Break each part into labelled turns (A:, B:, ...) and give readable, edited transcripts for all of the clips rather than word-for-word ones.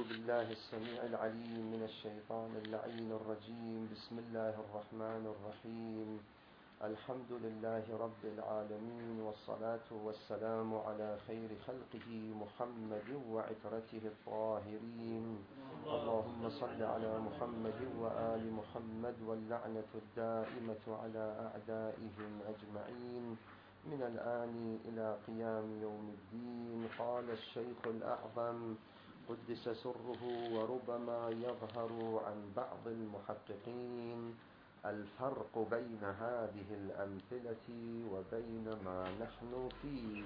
A: أعوذ بالله السميع العليم من الشيطان اللعين الرجيم. بسم الله الرحمن الرحيم. الحمد لله رب العالمين، والصلاة والسلام على خير خلقه محمد وعترته الطاهرين. اللهم صل على محمد وآل محمد، واللعنة الدائمة على أعدائهم أجمعين من الآن إلى قيام يوم الدين. قال الشيخ الأعظم قدس سره، وربما يظهر عن بعض المحققين الفرق بين هذه الأمثلة وبين ما نحن فيه.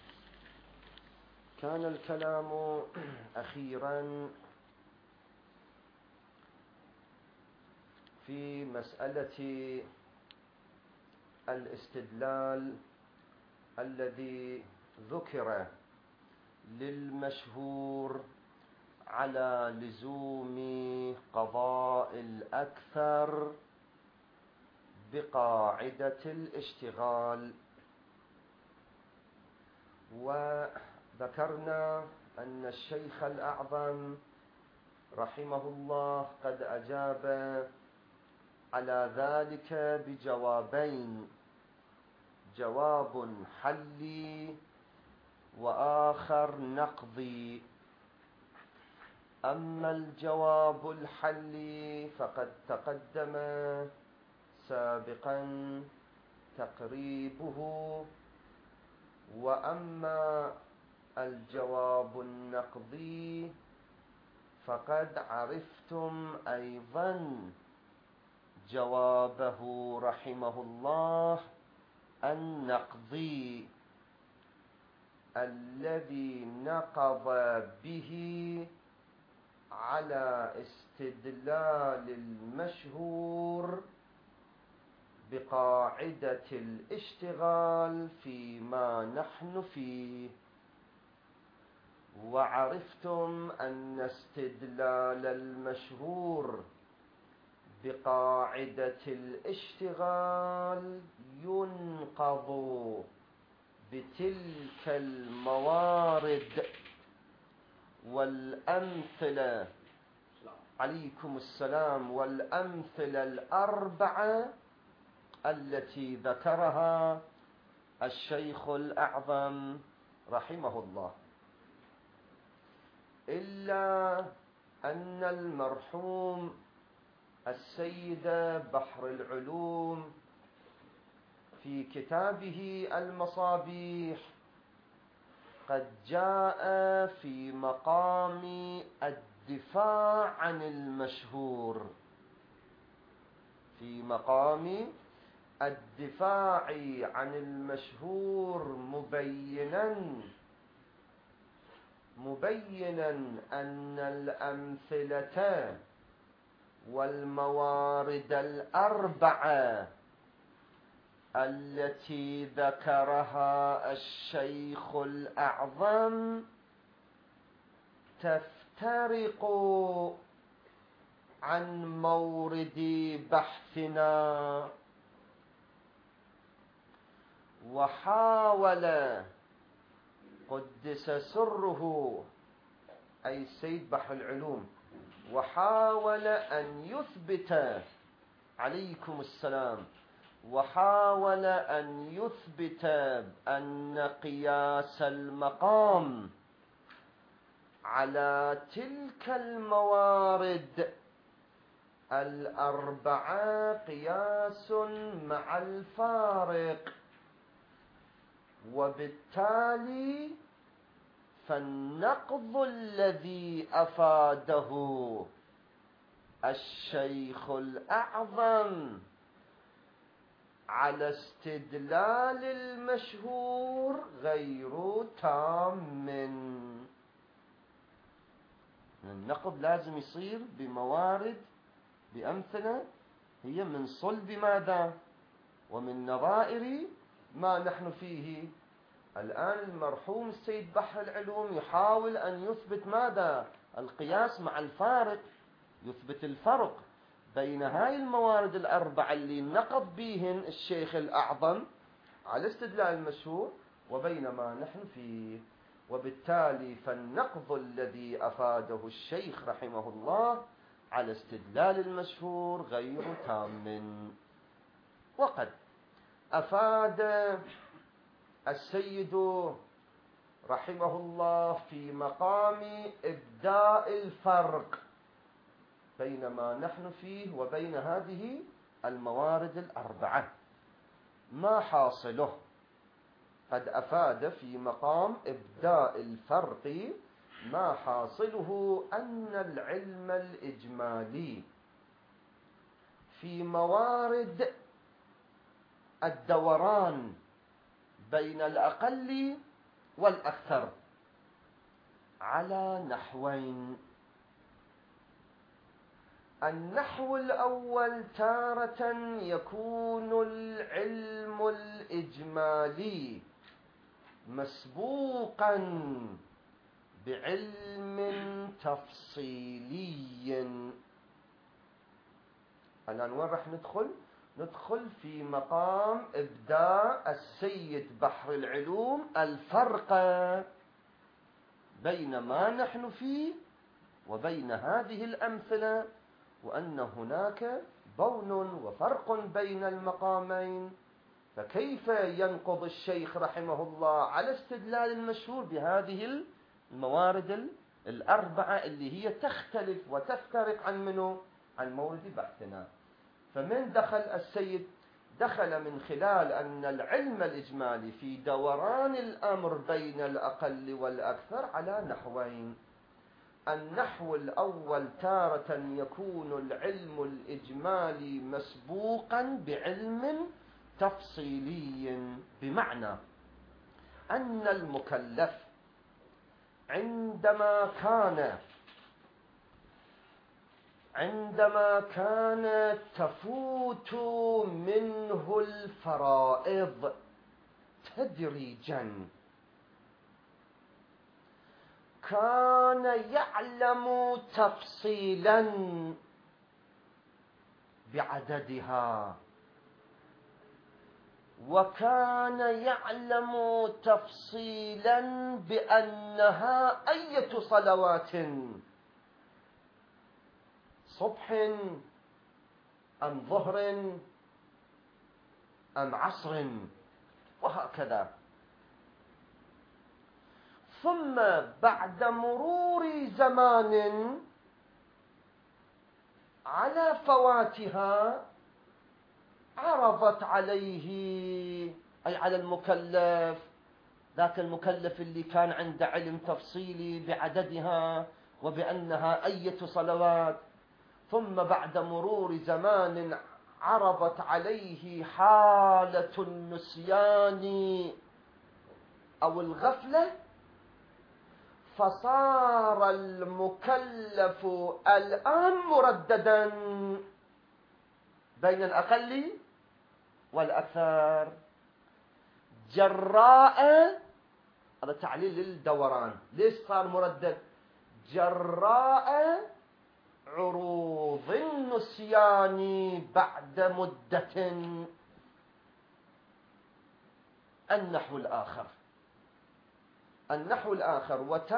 A: كان الكلام أخيرا في مسألة الاستدلال الذي ذكر للمشهور على لزوم قضاء الأكثر بقاعدة الاشتغال، وذكرنا أن الشيخ الأعظم رحمه الله قد أجاب على ذلك بجوابين: جواب حلي وآخر نقضي. أما الجواب الحلي فقد تقدم سابقا تقريبه، وأما الجواب النقضي فقد عرفتم أيضا جوابه رحمه الله النقضي الذي نقض به على استدلال المشهور بقاعدة الاشتغال فيما نحن فيه. وعرفتم أن استدلال المشهور بقاعدة الاشتغال ينقض بتلك الموارد والأمثلة، عليكم السلام، والأمثلة الأربعة التي ذكرها الشيخ الأعظم رحمه الله، إلا أن المرحوم السيد بحر العلوم في كتابه المصابيح قد جاء في مقام الدفاع عن المشهور، في مقام الدفاع عن المشهور مبينا أن الأمثلة والموارد الأربعة التي ذكرها الشيخ الأعظم تفترق عن مورد بحثنا. وحاول قدس سره أي السيد بحر العلوم، وحاول أن يثبت، عليكم السلام، وحاول أن يثبت أن قياس المقام على تلك الموارد الأربعة قياس مع الفارق، وبالتالي فالنقض الذي أفاده الشيخ الأعظم على استدلال المشهور غير تام. النقض لازم يصير بموارد، بأمثلة هي من صلب ماذا؟ ومن نظائر ما نحن فيه. الآن المرحوم السيد بحر العلوم يحاول أن يثبت ماذا؟ القياس مع الفارق، يثبت الفرق بين هاي الموارد الأربعة اللي نقض بهن الشيخ الأعظم على استدلال المشهور وبين ما نحن فيه. وبالتالي فالنقض الذي أفاده الشيخ رحمه الله على استدلال المشهور غير تام. وقد أفاد السيد رحمه الله في مقام إبداء الفرق بين ما نحن فيه وبين هذه الموارد الأربعة. ما حاصله؟ قد أفاد في مقام إبداء الفرق ما حاصله أن العلم الإجمالي في موارد الدوران بين الأقل والأكثر على نحوين. النحو الأول تارة يكون العلم الإجمالي مسبوقا بعلم تفصيلي. الآن وين راح ندخل في مقام إبداء السيد بحر العلوم الفرق بين ما نحن فيه وبين هذه الأمثلة، وأن هناك بون وفرق بين المقامين. فكيف ينقض الشيخ رحمه الله على استدلال المشهور بهذه الموارد الأربعة اللي هي تختلف وتفترق عن منه؟ عن مورد بحثنا. فمن دخل السيد؟ دخل من خلال أن العلم الإجمالي في دوران الأمر بين الأقل والأكثر على نحوين. النحو الأول تارة يكون العلم الإجمالي مسبوقا بعلم تفصيلي، بمعنى أن المكلف عندما كانت تفوت منه الفرائض تدريجا كان يعلم تفصيلا بعددها، وكان يعلم تفصيلا بأنها أية صلوات، صبح أم ظهر أم عصر، وهكذا. ثم بعد مرور زمان على فواتها عرضت عليه، أي على المكلف، ذاك المكلف اللي كان عنده علم تفصيلي بعددها وبأنها أية صلوات، ثم بعد مرور زمان عرضت عليه حالة النسيان أو الغفلة، فصار المكلف الآن مرددا بين الأقل والأكثر، جراء، هذا تعليل للدوران. ليش صار مردد؟ جراء عروض النسيان بعد مدة. النحو الآخر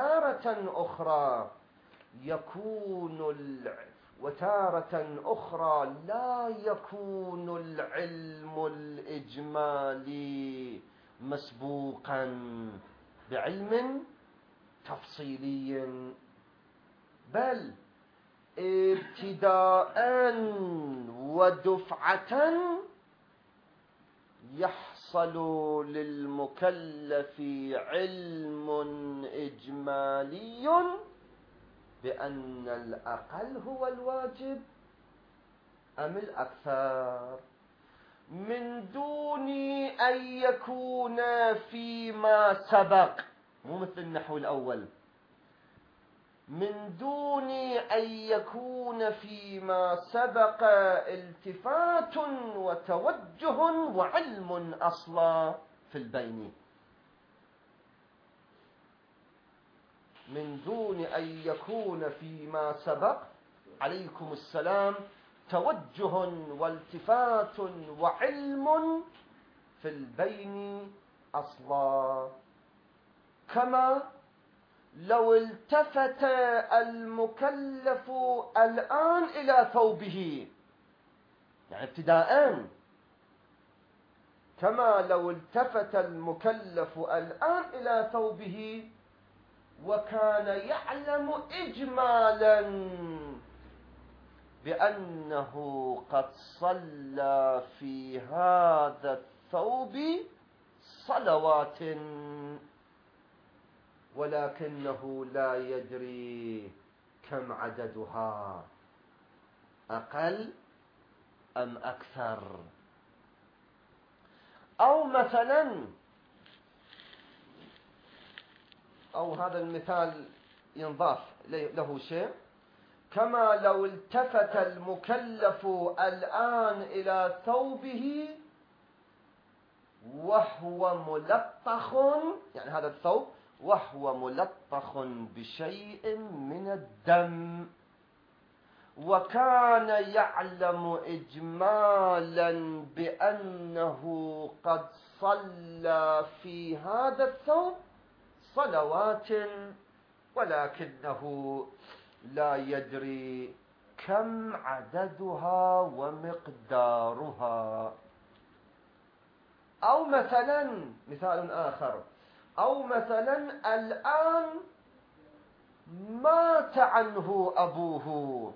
A: وتارة أخرى لا يكون العلم الإجمالي مسبوقا بعلم تفصيلي، بل ابتداء ودفعة يحصل للمكلف علم إجمالي بأن الأقل هو الواجب أم الأكثر، من دون أن يكون فيما سبق، مو مثل النحو الأول، من دون أن يكون فيما سبق التفات وتوجه وعلم أصلا في البين، من دون أن يكون فيما سبق عليكم السلام توجه والتفات وعلم في البين أصلا، كما لو التفت المكلف الآن إلى ثوبه، يعني ابتداءً، كما لو التفت المكلف الآن إلى ثوبه وكان يعلم إجمالاً بأنه قد صلى في هذا الثوب صلوات، ولكنه لا يدري كم عددها، أقل أم أكثر. أو مثلا، أو هذا المثال ينضاف له شيء، كما لو التفت المكلف الآن إلى ثوبه وهو ملطخ، يعني هذا الثوب وهو ملطخ بشيء من الدم، وكان يعلم إجمالا بأنه قد صلى في هذا الثوب صلوات، ولكنه لا يدري كم عددها ومقدارها. أو مثلا مثال آخر، أو مثلا الآن مات عنه أبوه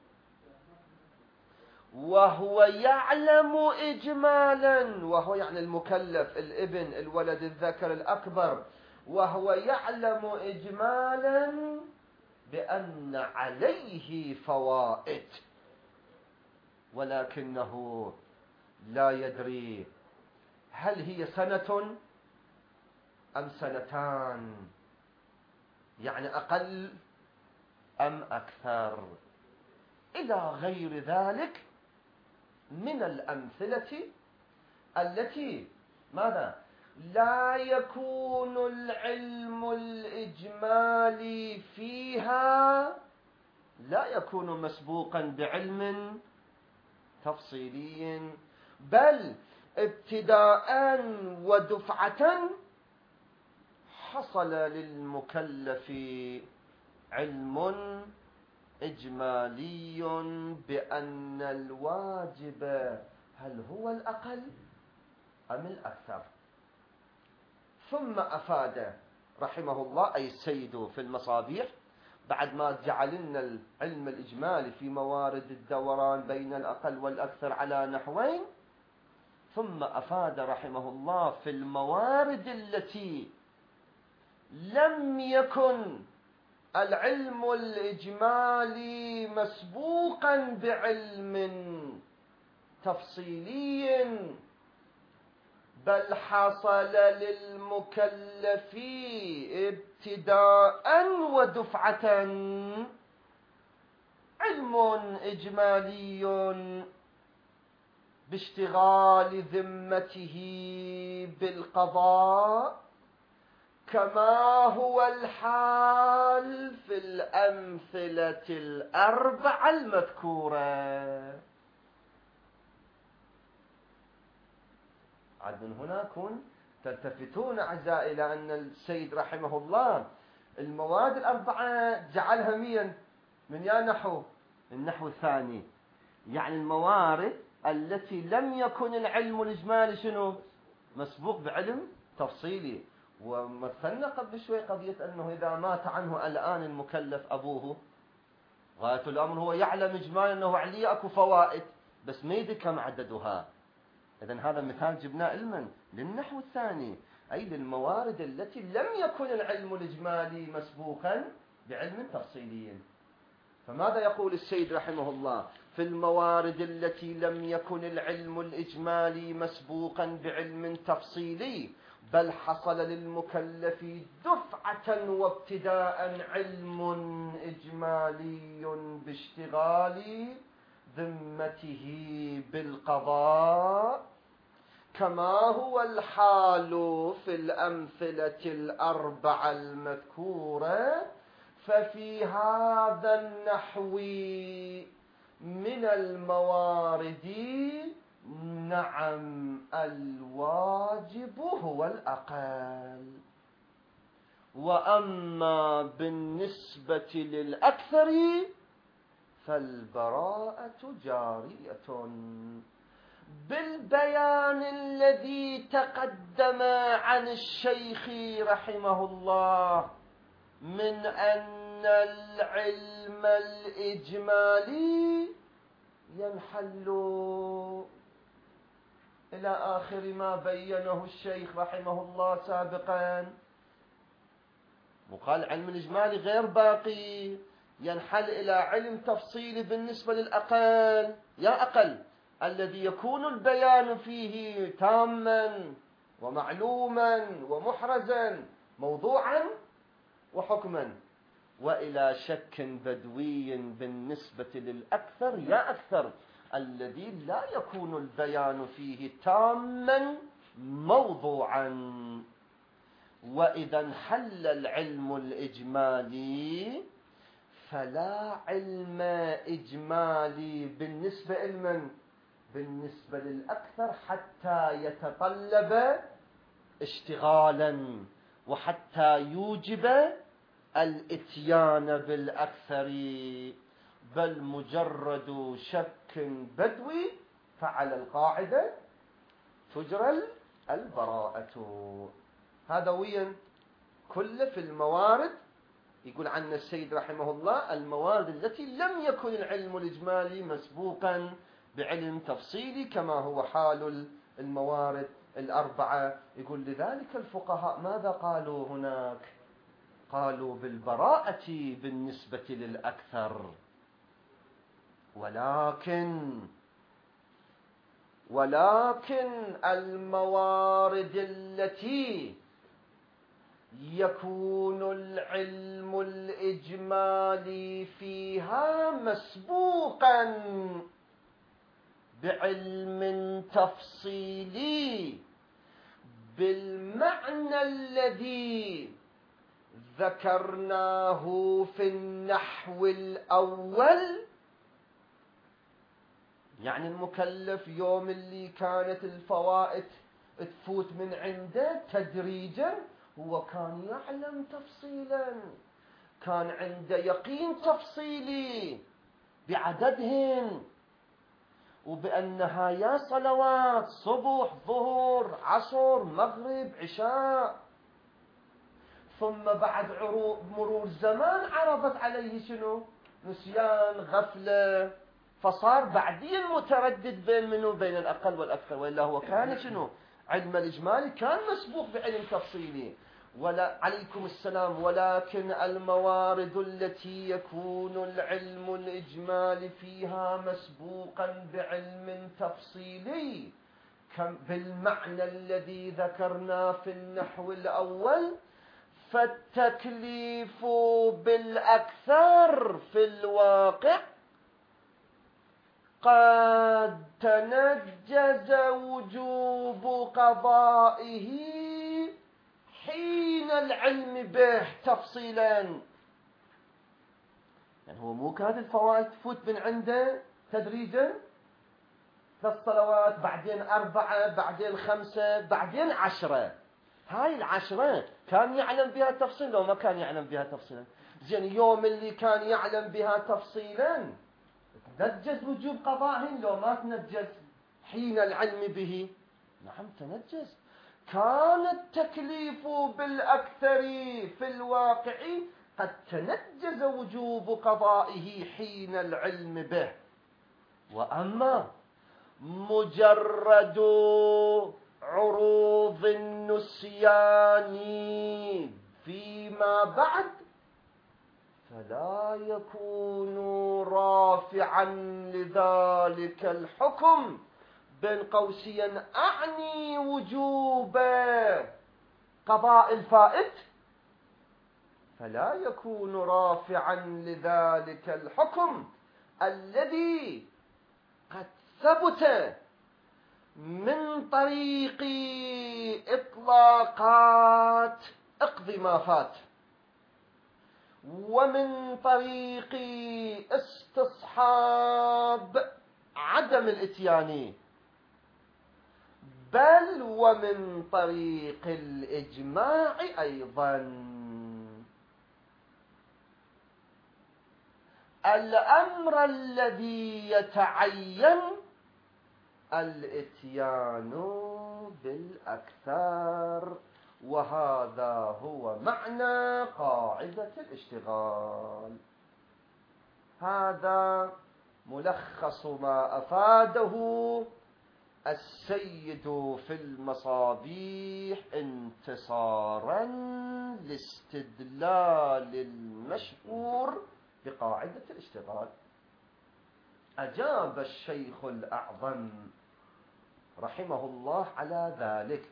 A: وهو يعلم إجمالا، وهو يعني المكلف الابن الولد الذكر الأكبر، وهو يعلم إجمالا بأن عليه فوائد، ولكنه لا يدري هل هي سنة أم سنتان، يعني أقل أم أكثر، إلى غير ذلك من الأمثلة التي ماذا لا يكون العلم الإجمالي فيها، لا يكون مسبوقا بعلم تفصيلي، بل ابتداء ودفعة حصل للمكلف علم إجمالي بأن الواجب هل هو الأقل أم الأكثر. ثم أفاد رحمه الله، أي السيد في المصابيح، بعد ما جعل لنا العلم الإجمالي في موارد الدوران بين الأقل والأكثر على نحوين، ثم أفاد رحمه الله في الموارد التي لم يكن العلم الإجمالي مسبوقا بعلم تفصيلي، بل حصل للمكلف ابتداء ودفعة علم إجمالي باشتغال ذمته بالقضاء، كما هو الحال في الأمثلة الأربعة المذكورة. عاد من هنا كن تلتفتون أعزائي إلى أن السيد رحمه الله المواد الأربعة جعلها من يا نحو النحو الثاني، يعني الموارد التي لم يكن العلم الإجمالي شنو مسبوق بعلم تفصيلي. ومثلنا قبل شوي قضية أنه إذا مات عنه الآن المكلف أبوه، غاية الأمر هو يعلم إجمالا أنه عليه أكو فوائد، بس ما يدري كم عددها. إذن هذا مثال جبناه علما للنحو الثاني، أي للموارد التي لم يكن العلم الإجمالي مسبوقا بعلم تفصيلي. فماذا يقول السيد رحمه الله؟ في الموارد التي لم يكن العلم الإجمالي مسبوقا بعلم تفصيلي، بل حصل للمكلف دفعة وابتداء علم إجمالي باشتغال ذمته بالقضاء، كما هو الحال في الأمثلة الأربعة المذكورة، ففي هذا النحو من الموارد نعم الواجب هو الأقل. وأما بالنسبة للأكثر فالبراءة جارية بالبيان الذي تقدم عن الشيخ رحمه الله من أن العلم الإجمالي ينحل إلى آخر ما بينه الشيخ رحمه الله سابقا. وقال علم الإجمالي غير باقي، ينحل إلى علم تفصيلي بالنسبة للأقل، يا أقل الذي يكون البيان فيه تاما ومعلوما ومحرزا موضوعا وحكما، وإلى شك بدوي بالنسبة للأكثر، يا أكثر الذي لا يكون البيان فيه تاما موضوعا. وإذا انحل العلم الإجمالي فلا علم إجمالي بالنسبة لمن؟ بالنسبة للأكثر، حتى يتطلب اشتغالا وحتى يوجب الاتيان بالأكثر، بل مجرد شك بدوي فعلى القاعدة تجرى البراءة. هذا وين كل في الموارد يقول عنه السيد رحمه الله الموارد التي لم يكن العلم الإجمالي مسبوقا بعلم تفصيلي كما هو حال الموارد الأربعة. يقول لذلك الفقهاء ماذا قالوا هناك؟ قالوا بالبراءة بالنسبة للأكثر، ولكن الموارد التي يكون العلم الإجمالي فيها مسبوقا بعلم تفصيلي بالمعنى الذي ذكرناه في النحو الأول، يعني المكلف يوم اللي كانت الفوائد تفوت من عنده تدريجا هو كان يعلم تفصيلا، كان عنده يقين تفصيلي بعددهن وبأنها يا صلوات صبح ظهر عصر مغرب عشاء، ثم بعد مرور الزمان عرضت عليه شنو؟ نسيان غفلة، فصار بعدين متردد بين منه بين الأقل والأكثر، وإلا هو كان شنو؟ علم الإجمالي كان مسبوق بعلم تفصيلي. ولا عليكم السلام. ولكن الموارد التي يكون العلم الإجمالي فيها مسبوقا بعلم تفصيلي بالمعنى الذي ذكرنا في النحو الأول، فالتكليف بالأكثر في الواقع قد تنجز وجوب قضائه حين العلم به تفصيلا. يعني هو مو كانت الفوائد تفوت من عنده تدريجا، 3 صلوات بعدين 4 بعدين 5 بعدين 10، هاي 10 كان يعلم بها تفصيلا لو ما كان يعلم بها تفصيلا؟ زين يوم اللي كان يعلم بها تفصيلا تنجز وجوب قضائهن لو ما تنجز حين العلم به؟ نعم تنجز. كان التكليف بالأكثر في الواقع قد تنجز وجوب قضائه حين العلم به. وأما مجرد عروض النسيان فيما بعد فلا يكون رافعا لذلك الحكم، بين قوسين أعني وجوب قضاء الفائت، فلا يكون رافعا لذلك الحكم الذي قد ثبت من طريق إطلاقات اقضي ما فات، ومن طريق استصحاب عدم الاتيان، بل ومن طريق الإجماع أيضا. الأمر الذي يتعين الإتيان بالأكثر، وهذا هو معنى قاعدة الاشتغال. هذا ملخص ما أفاده السيد في المصابيح انتصارا لاستدلال المشهور بقاعدة الاشتغال. أجاب الشيخ الأعظم رحمه الله على ذلك.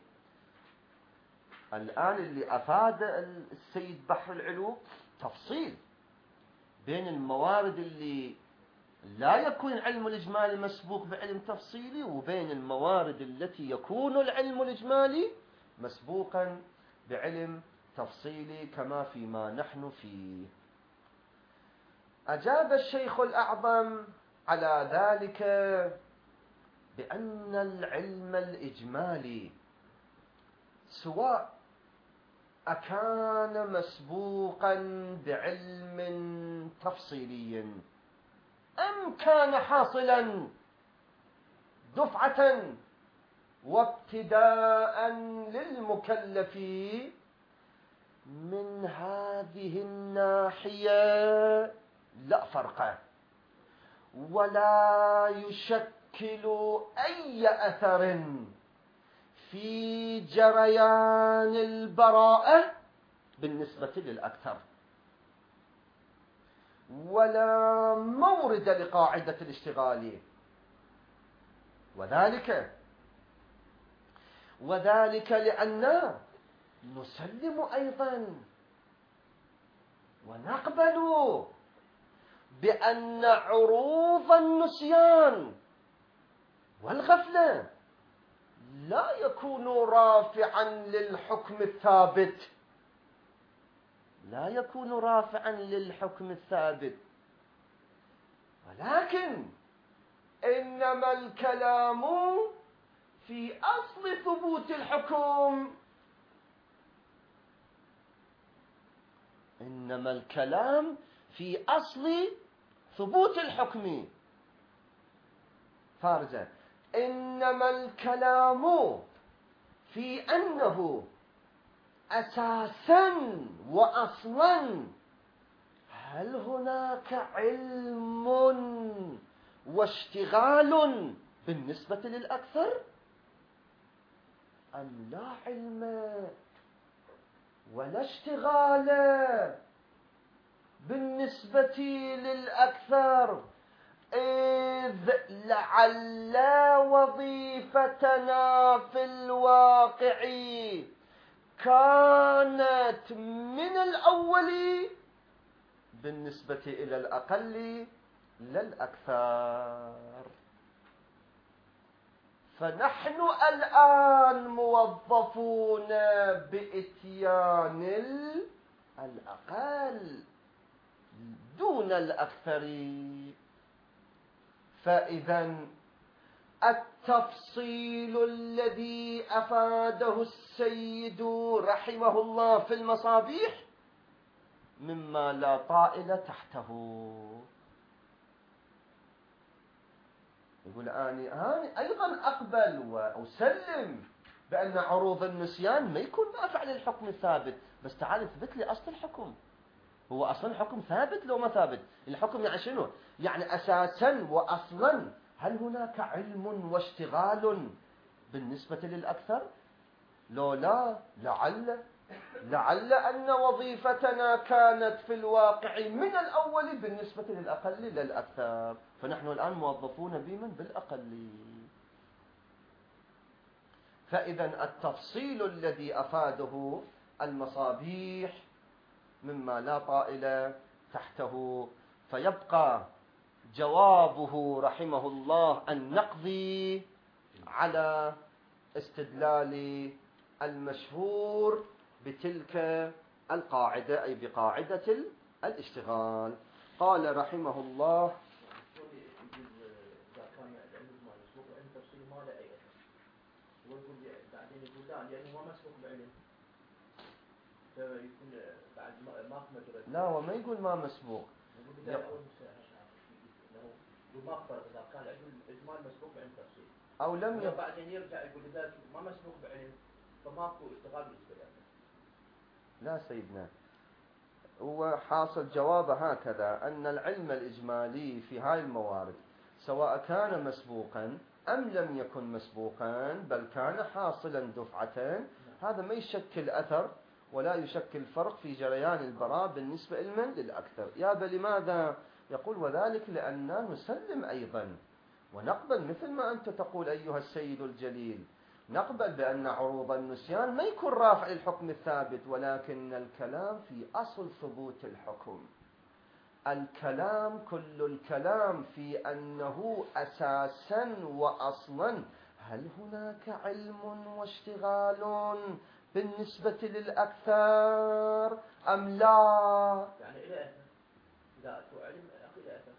A: الآن اللي أفاد السيد بحر العلوم تفصيل بين الموارد اللي لا يكون العلم الإجمالي مسبوق بعلم تفصيلي، وبين الموارد التي يكون العلم الإجمالي مسبوقا بعلم تفصيلي كما فيما نحن فيه. أجاب الشيخ الأعظم على ذلك بأن العلم الإجمالي سواء أكان مسبوقا بعلم تفصيلي أم كان حاصلا دفعة وابتداء للمكلف، من هذه الناحية لا فرق ولا يشكل أي أثر في جريان البراءة بالنسبة للأكثر، ولا مورد لقاعدة الاشتغال. وذلك لأننا نسلم أيضا ونقبل بأن عروض النسيان والغفلة لا يكون رافعا للحكم الثابت، لا يكون رافعا للحكم الثابت، ولكن إنما الكلام في أصل ثبوت الحكم، إنما الكلام في أصل ثبوت الحكم. فارجة، إنما الكلام في أنه أساسا وأصلا هل هناك علم واشتغال بالنسبة للأكثر أم لا علم ولا اشتغال بالنسبة للأكثر، إذ لعل وظيفتنا في الواقع كانت من الأول بالنسبة إلى الأقل للأكثر. فنحن الآن موظفون بإتيان الأقل دون الأكثر. فإذا التفصيل الذي أفاده السيد رحمه الله في المصابيح مما لا طائل تحته. يقول أنا أيضا أقبل وأسلم بأن عروض النسيان ما يكون دافع للحكم الثابت، بس تعال اثبت لي أصل الحكم. هو أصلا الحكم ثابت لو ما ثابت؟ الحكم يعني شنو؟ يعني أساسا وأصلا هل هناك علم واشتغال بالنسبة للأكثر؟ لو لا، لعل أن وظيفتنا كانت في الواقع من الأول بالنسبة للأقل للأكثر، فنحن الآن موظفون بمن؟ بالأقل. فإذا التفصيل الذي أفاده المصابيح مما لا طائل تحته، فيبقى جوابه رحمه الله النقضي على استدلال المشهور بتلك القاعدة، أي بقاعدة الاشتغال. قال رحمه الله: لا، هو ما يقول ما مسبوق.
B: وما فرق إذا كان العلم الإجمال مسبوق بعلم تفصيل
A: أو لم
B: يبقى بعدين يرجع يقول لذلك ما مسبوق بعلم فماكو اشتغال بالنسبة له.
A: لا سيدنا، هو حاصل جوابه هكذا أن العلم الإجمالي في هاي الموارد سواء كان مسبوقا أم لم يكن مسبوقا بل كان حاصلا دفعة، هذا ما يشكل أثر ولا يشكل فرق في جريان البراء بالنسبة للأكثر. بل لماذا؟ يقول وذلك لأننا نسلم أيضا ونقبل مثل ما أنت تقول أيها السيد الجليل، نقبل بأن عروض النسيان ما يكون رافع للحكم الثابت، ولكن الكلام في أصل ثبوت الحكم. الكلام كل الكلام في أنه أساسا وأصلا هل هناك علم واشتغال بالنسبة للأكثر أم لا؟
B: يعني إلى أثر إذا أكو علم إلى أثر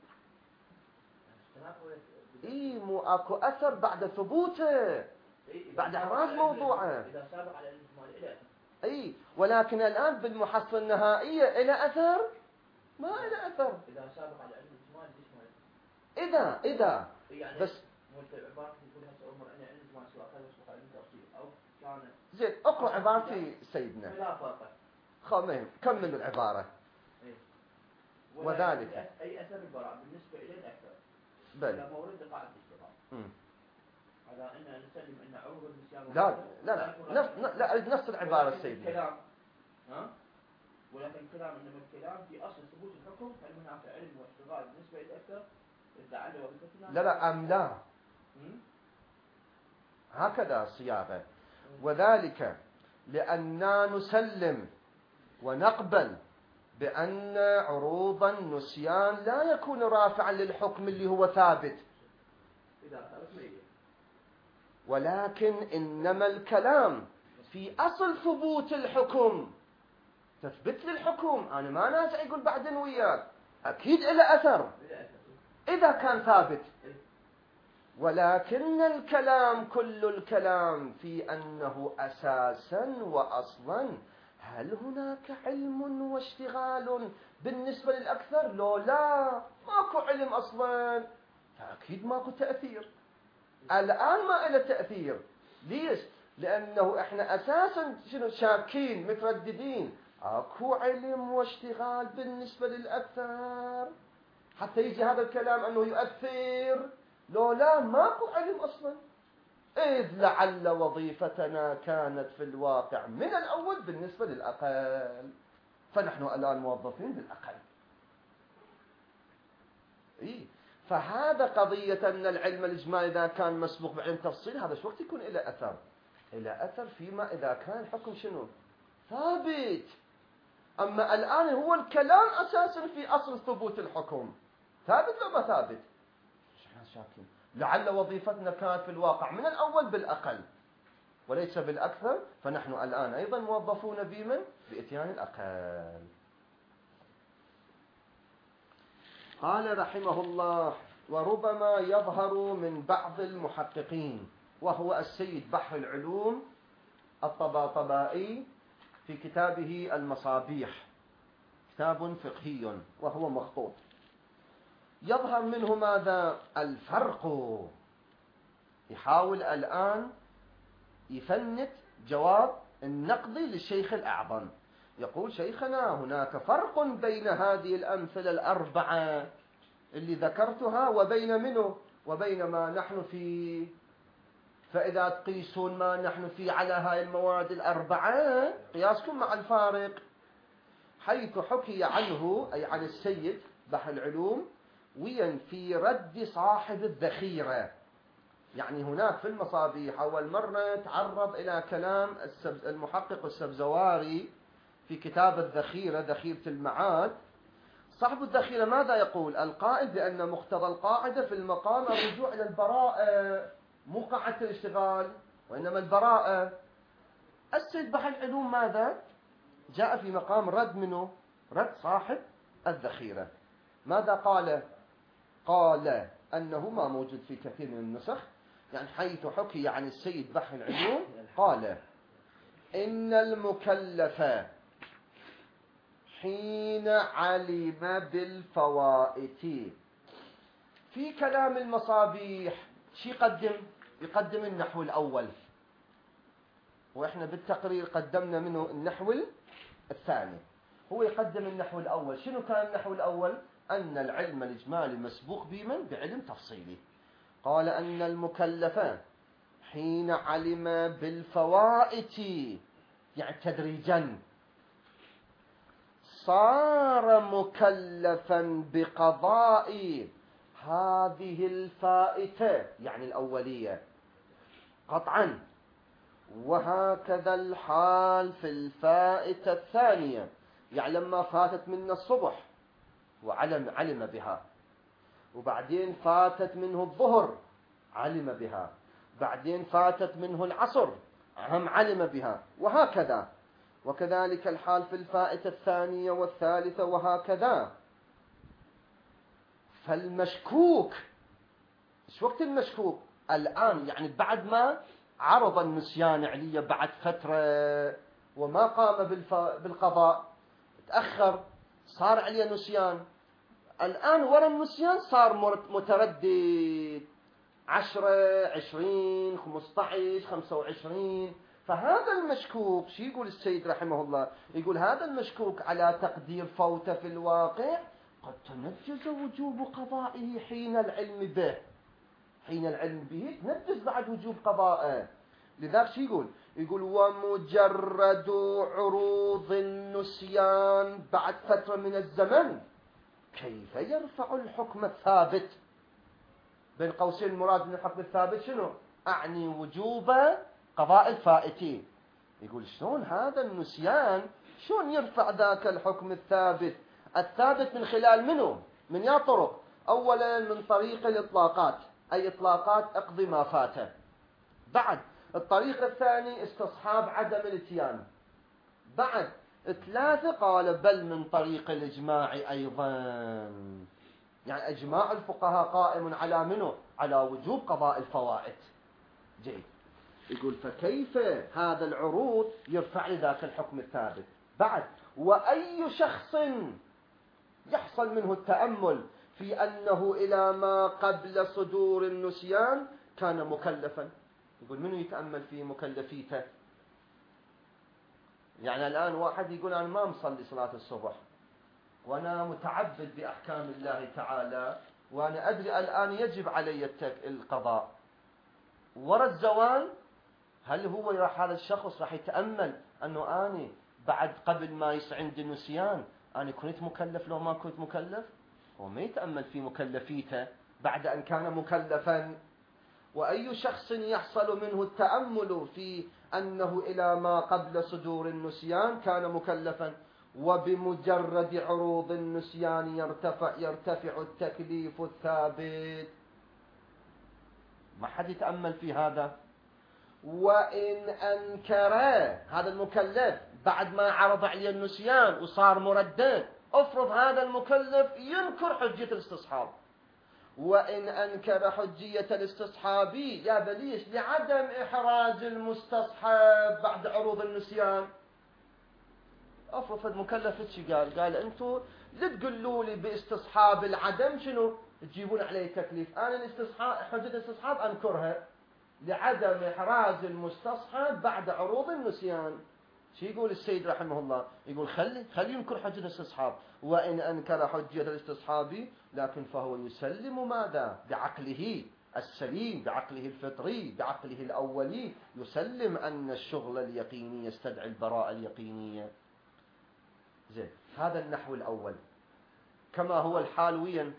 A: مو أكو أثر بعد ثبوته، بعد إحراز موضوعه.
B: إذا سابق على الإجمال إلى أثر.
A: ولكن الآن بالمحصلة النهائية إلى أثر؟ ما إلى أثر.
B: إذا سابق على علم الإجمال
A: إذا
B: يعني
A: بس
B: عبارة يقول هسه أمر أنا علم الإجمال سواء كان مسبوق على التفصيل أو كان
A: زين. اقرأ عبارتي سيدنا.
B: لا فرق.
A: كمل العبارة. وذلك
B: أي أثر البراء بالنسبة إلى الأكثر
A: بل
B: مورد لقاعدة الاشتغال على أن نسلم أن عروض النسيان
A: لا أريد نفس العبارة سيدنا.
B: الكلام ولكن الكلام إنما الكلام في أصل ثبوت الحكم هل هناك علم واشتغال بالنسبة إلى الأكثر لعل وظيفتنا
A: لا أم لا، هكذا صياغة. وذلك لأننا نسلم ونقبل بأن عروض النسيان لا يكون رافعا للحكم اللي هو ثابت، ولكن إنما الكلام في أصل ثبوت الحكم، تثبت للحكم. أنا ما نازع يقول بعدين وياك أكيد إلى أثر إذا كان ثابت، ولكن الكلام كل الكلام في أنه أساسا وأصلا هل هناك علم واشتغال بالنسبة للأكثر؟ لا ماكو علم أصلا، فأكيد ماكو تأثير. الآن ما إلى تأثير. ليش؟ لأنه إحنا أساسا شاكين مترددين أكو علم واشتغال بالنسبة للأكثر حتى يجي هذا الكلام أنه يؤثر. لا ماكو علم أصلا، إذ لعل وظيفتنا كانت في الواقع من الأول بالنسبة للأقل، فنحن الآن موظفين بالأقل. فهذا قضية أن العلم الإجمالي إذا كان مسبوق بعلم تفصيل هذا شو وقت يكون إلى أثر؟ إلى أثر فيما إذا كان الحكم شنو؟ ثابت. أما الآن هو الكلام أساسا في أصل ثبوت الحكم، ثابت لو ما ثابت؟ شاكين لعل وظيفتنا كانت في الواقع من الأول بالأقل وليس بالأكثر، فنحن الآن أيضا موظفون بمن؟ بإتيان الأقل. قال رحمه الله: وربما يظهر من بعض المحققين، وهو السيد بحر العلوم الطباطبائي في كتابه المصابيح، كتاب فقهي وهو مخطوط، يظهر منه ماذا؟ الفرق. يحاول الآن يفند جواب النقدي للشيخ الأعظم. يقول شيخنا هناك فرق بين هذه الأمثلة الأربعة اللي ذكرتها وبين منه وبين ما نحن فيه. فإذا تقيسون ما نحن فيه على هاي المواد الأربعة قياسكم مع الفارق، حيث حكي عنه أي عن السيد بحر العلوم في رد صاحب الذخيرة. يعني هناك في المصابيح أول مرة تعرض إلى كلام المحقق السبزواري في كتاب الذخيرة، ذخيرة المعاد. صاحب الذخيرة ماذا يقول؟ القائل بأن مقتضى القاعدة في المقام الرجوع إلى البراءة، مو قاعدة الاشتغال وإنما البراءة. السيد بحر العلوم ماذا؟ جاء في مقام رد منه، رد صاحب الذخيرة. ماذا قال؟ قال أنه ما موجود في كثير من النسخ، يعني حيث حكي عن السيد بحر العلوم قال: إن المكلف حين علم بالفوائت في كلام المصابيح شي يقدم النحو الأول، وإحنا بالتقرير قدمنا منه النحو الثاني. هو يقدم النحو الأول. شنو كان النحو الأول؟ أن العلم الإجمالي مسبوق بعلم تفصيلي. قال أن المكلف حين علم بالفوائت، يعني تدريجا، صار مكلفا بقضاء هذه الفائتة، يعني الأولية، قطعا. وهكذا الحال في الفائتة الثانية، يعني لما فاتت منا الصبح علم بها، وبعدين فاتت منه الظهر علم بها، بعدين فاتت منه العصر هم علم بها، وهكذا. وكذلك الحال في الفائتة الثانية والثالثة، وهكذا. فالمشكوك، ايش وقت المشكوك؟ الآن، يعني بعد ما عرض النسيان عليه بعد فترة وما قام بالقضاء، تأخر، صار عليه نسيان. الآن وراء النسيان صار متردد 10 20 15 25. فهذا المشكوك، شو يقول السيد رحمه الله؟ يقول هذا المشكوك على تقدير فوته في الواقع قد تنجز وجوب قضائه حين العلم به. حين العلم به تنجز بعد وجوب قضائه. لذلك شو يقول؟ يقول ومجرد عروض النسيان بعد فترة من الزمن كيف يرفع الحكم الثابت؟ بين قوسين المراد من الحكم الثابت شنو؟ أعني وجوب قضاء الفائتين. يقول شلون هذا النسيان شلون يرفع ذاك الحكم الثابت؟ الثابت من خلال منه؟ من يا طرق. أولا من طريق الإطلاقات، أي إطلاقات اقضي ما فاته. بعد الطريق الثاني استصحاب عدم الاتيان. بعد 3 قال بل من طريق الإجماع أيضا، يعني إجماع الفقهاء قائم على منه؟ على وجوب قضاء الفوائد. جيد. يقول فكيف هذا العروض يرفع لذاك الحكم الثابت؟ بعد وأي شخص يحصل منه التأمل في أنه إلى ما قبل صدور النسيان كان مكلفا. يقول منو يتأمل في مكلفيته؟ يعني الآن واحد يقول أنا ما مصلي صلاة الصبح وأنا متعبد بأحكام الله تعالى وأنا أدري الآن يجب علي القضاء، وراء الزوال هل هو هذا الشخص راح يتأمل أنه أنا بعد قبل ما يصير عندي النسيان أنا كنت مكلف لو ما كنت مكلف؟ هو ما يتأمل في مكلفيته بعد أن كان مكلفا. وأي شخص يحصل منه التأمل في أنه إلى ما قبل صدور النسيان كان مكلفا، وبمجرد عروض النسيان يرتفع التكليف الثابت. ما حد يتأمل في هذا. وإن أنكر هذا المكلف بعد ما عرض عليه النسيان وصار مردد، افرض هذا المكلف ينكر حجية الاستصحاب. وإن أنكر حجية الاستصحاب يا بليش لعدم إحراج المستصحب بعد عروض النسيان. افرض المكلف قال أنتوا تقولوا لي باستصحاب العدم شنو تجيبون عليه تكليف، أنا حجة الاستصحاب أنكرها لعدم إحراز المستصحب بعد عروض النسيان. شو يقول السيد رحمه الله؟ يقول خلي ينكر حجة الاستصحاب. وإن أنكر حجة الاستصحاب لكن فهو يسلم ماذا؟ بعقله السليم، بعقله الفطري، بعقله الأولي، يسلم أن الشغل اليقيني يستدعي البراءة اليقينية. زين، هذا النحو الأول. كما هو الحالويا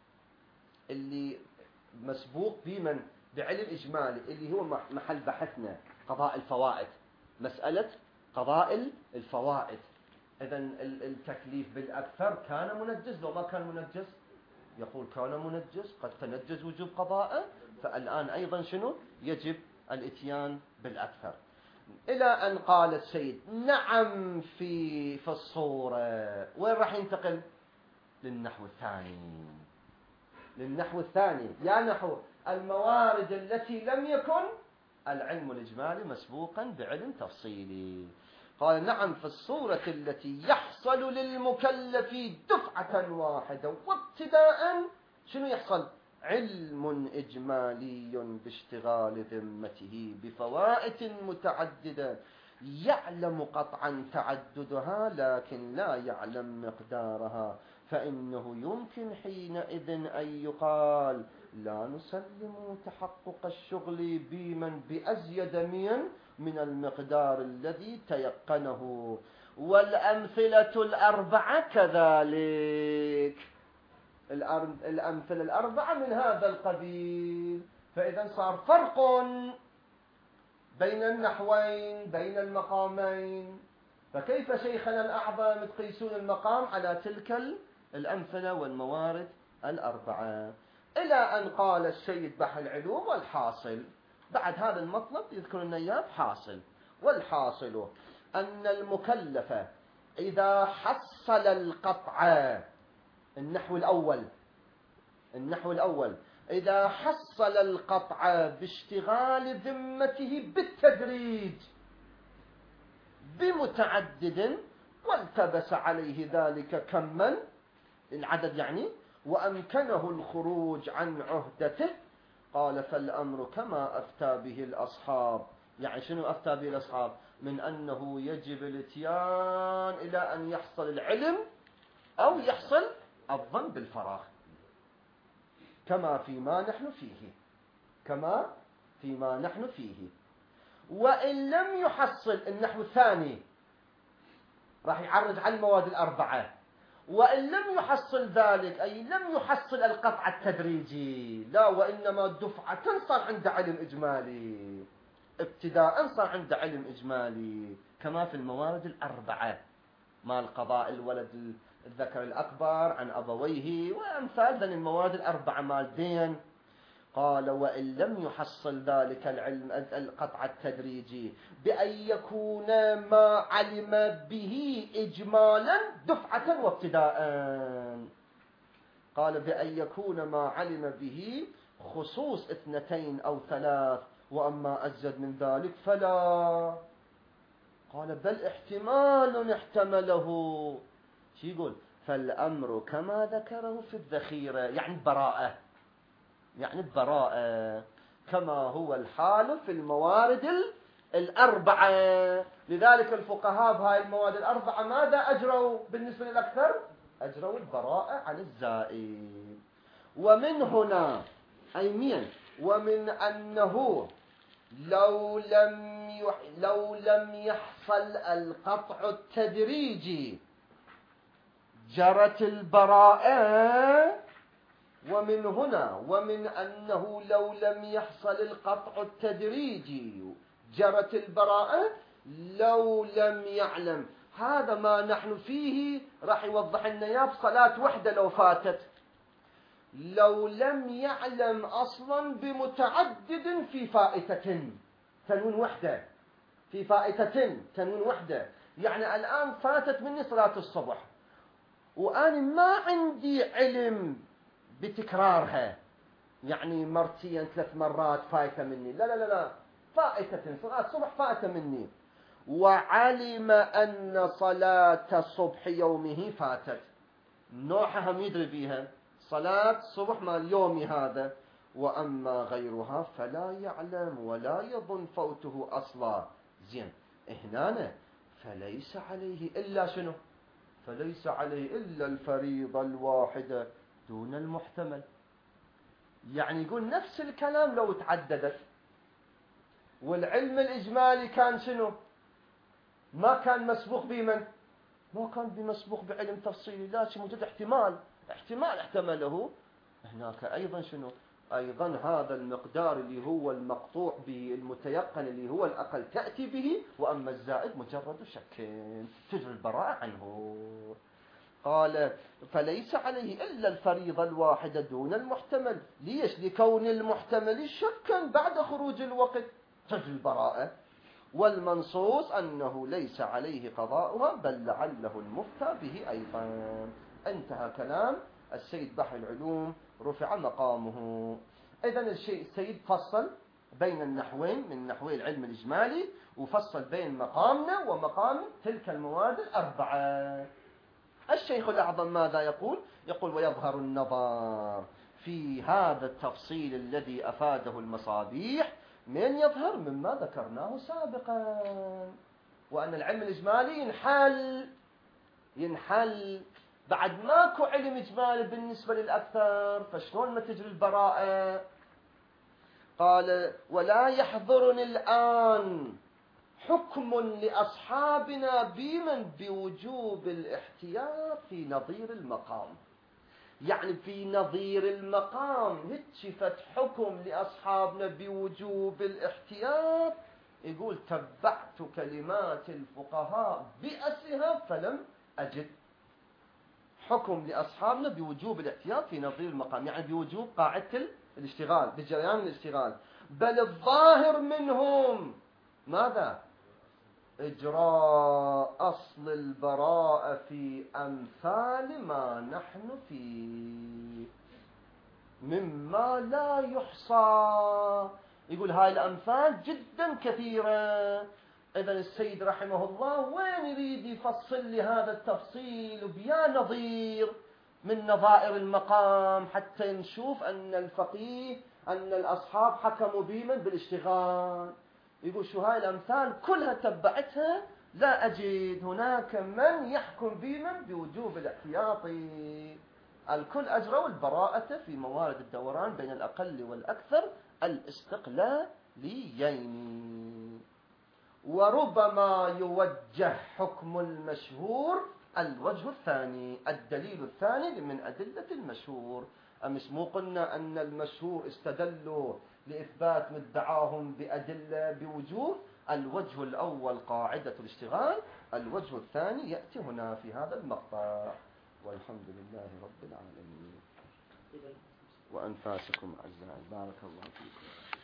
A: اللي مسبوق بمن؟ بعلم إجمالي اللي هو محل بحثنا، قضاء الفوائد، مسألة قضاء الفوائد. إذن التكليف بالأكثر كان منجز لو ما كان منجز؟ يقول كان منجز، قد تنجز وجوب قضاءه، فالآن أيضا شنو؟ يجب الاتيان بالأكثر. إلى أن قال السيد نعم في الصورة. وين راح ينتقل؟ للنحو الثاني. للنحو الثاني، يا نحو الموارد التي لم يكن العلم الإجمالي مسبوقا بعلم تفصيلي. قال نعم في الصورة التي يحصل للمكلف دفعة واحدة وابتداء شنو يحصل؟ علم إجمالي باشتغال ذمته بفوائد متعددة يعلم قطعا تعددها لكن لا يعلم مقدارها، فإنه يمكن حينئذ أن يقال لا نسلم تحقق الشغل بمن بأزيد من المقدار الذي تيقنه. والأمثلة الأربعة كذلك، الأمثلة الأربعة من هذا القبيل. فإذا صار فرق بين النحوين بين المقامين. فكيف شيخنا الأعظم تقيسون المقام على تلك الأمثلة والموارد الأربعة؟ إلى أن قال السيد بحر العلوم والحاصل، بعد هذا المطلب يذكر النياب حاصل، والحاصل أن المكلف إذا حصل القطع، النحو الأول إذا حصل القطع باشتغال ذمته بالتدريج بمتعدد والتبس عليه ذلك كما العدد يعني وأمكنه الخروج عن عهدته، قال فالأمر كما أفتى به الأصحاب. يعني شنو أفتى به الأصحاب؟ من أنه يجب الاتيان إلى أن يحصل العلم أو يحصل الظن بالفراغ، كما فيما نحن فيه. وإن لم يحصل، النحو الثاني راح يعرج على المواد الأربعة، وإن لم يحصل ذلك أي لم يحصل القطع التدريجي، لا وإنما دفعة صار عند علم إجمالي، ابتداء صار عند علم إجمالي، كما في الموارد الأربعة مال قضاء الولد الذكر الأكبر عن أبويه وأمثال ذن المواد الأربعة مال دين. قال وإن لم يحصل ذلك العلم القطع التدريجي بأن يكون ما علم به إجمالا دفعة وابتداء، قال بأن يكون ما علم به خصوص 2 أو 3، وأما أزيد من ذلك فلا. قال بل احتمال احتمله، شو يقول؟ فالأمر كما ذكره في الذخيرة، يعني البراءة كما هو الحال في الموارد الأربعة. لذلك الفقهاء بهاي المواد الأربعة ماذا أجروا بالنسبة للأكثر؟ أجروا البراءة عن الزائد. ومن هنا ومن أنه لو لم يحصل القطع التدريجي جرت البراءة. ومن أنه لو لم يحصل القطع التدريجي جرت البراءة لو لم يعلم. هذا ما نحن فيه راح يوضح لنا صلاة وحدة لو فاتت، لو لم يعلم أصلا بمتعدد في فائتة تنوين وحدة، في فائتة تنوين وحدة. يعني الآن فاتت مني صلاة الصبح وأنا ما عندي علم بتكرارها، يعني مرتين 3 مرات فائتة مني، لا فائتة صلاة الصبح فائتة مني، وعلم أن صلاة صبح يومه فاتت، نوعها هم يدري بيها صلاة صبح مال يومي هذا، وأما غيرها فلا يعلم ولا يظن فوته أصلا. زين هنا فليس عليه إلا شنو؟ فليس عليه إلا الفريضة الواحدة دون المحتمل. يعني يقول نفس الكلام لو تعددت والعلم الإجمالي كان شنو؟ ما كان مسبوق بمن؟ ما كان بمسبوق بعلم تفصيلي، لكن موجود احتمال احتمله. هناك أيضا شنو؟ أيضا هذا المقدار اللي هو المقطوع به المتيقن اللي هو الأقل تأتي به، وأما الزائد مجرد شك تجري البراءة عنه. قال فليس عليه إلا الفريضة الواحدة دون المحتمل. ليش؟ لكون المحتمل شكا بعد خروج الوقت تجري البراءة، والمنصوص أنه ليس عليه قضاؤها بل لعله المفتى به أيضا. انتهى كلام السيد بحر العلوم رفع مقامه. إذن السيد فصل بين النحوين من نحوي العلم الإجمالي، وفصل بين مقامنا ومقام تلك المواد الأربعة. الشيخ الأعظم ماذا يقول؟ يقول ويظهر النظر في هذا التفصيل الذي أفاده المصابيح من يظهر مما ذكرناه سابقا، وأن العلم الإجمالي ينحل بعد ماكو علم إجمالي بالنسبة للأكثر، فشلون ما تجري البراءة؟ قال ولا يحضرني الآن حكم لأصحابنا بمن بوجوب الاحتياط في نظير المقام. يعني في نظير المقام هتشفت حكم لأصحابنا بوجوب الاحتياط، يقول تبعت كلمات الفقهاء بأسها فلم أجد حكم لأصحابنا بوجوب الاحتياط في نظير المقام، يعني بوجوب قاعدة الاشتغال بجريان الاشتغال، بل الظاهر منهم ماذا؟ إجراء أصل البراءة في أمثال ما نحن فيه مما لا يحصى. يقول هاي الأمثال جدا كثيرة. إذن السيد رحمه الله وين يريد يفصل لي هذا التفصيل وبيا نظير من نظائر المقام حتى نشوف أن الفقيه أن الأصحاب حكموا بمن بالاشتغال. يقول شو هاي الأمثال كلها تبعتها لا أجد هناك من يحكم بمن بوجوب الاحتياطي. الكل أجروا البراءة في موارد الدوران بين الأقل والأكثر الاستقلاليين. وربما يوجه حكم المشهور الوجه الثاني، الدليل الثاني من أدلة المشهور. أمس مو قلنا أن المشهور استدلوا لإثبات مدعاهم بأدلة بوجوه؟ الوجه الأول قاعدة الاشتغال، الوجه الثاني يأتي هنا في هذا المقطع. والحمد لله رب العالمين. وأنفاسكم أعزائي، بارك الله فيكم.